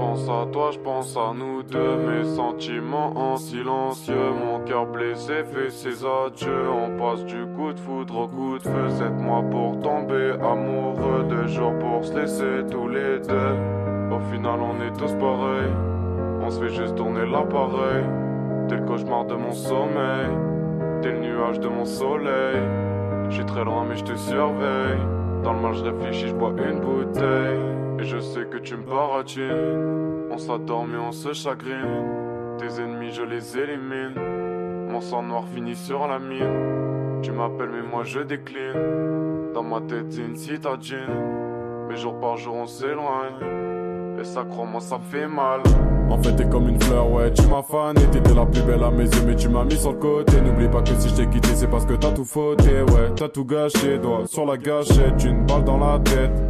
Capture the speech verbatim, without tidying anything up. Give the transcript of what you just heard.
pense à toi, je pense à nous deux. Mes sentiments en silencieux, mon cœur blessé fait ses adieux. On passe du coup de foudre au coup de feu. Sept mois pour tomber amoureux, deux jours pour se laisser tous les deux. Au final on est tous pareils, on se fait juste tourner l'appareil. T'es le cauchemar de mon sommeil, t'es le nuage de mon soleil. J'suis très loin mais j'te surveille. Dans le mal je réfléchis, j'bois une bouteille. Et je sais que tu me baratines. On s'adore mais on se chagrine. Tes ennemis je les élimine. Mon sang noir finit sur la mine. Tu m'appelles mais moi je décline. Dans ma tête c'est une citadine. Mais jour par jour on s'éloigne. Et ça crois-moi ça fait mal. En fait t'es comme une fleur, ouais tu m'as fané. T'étais la plus belle à mes yeux mais tu m'as mis sur le côté. N'oublie pas que si je t'ai quitté c'est parce que t'as tout fauté. Ouais t'as tout gâché, doigt sur la gâchette, une balle dans la tête.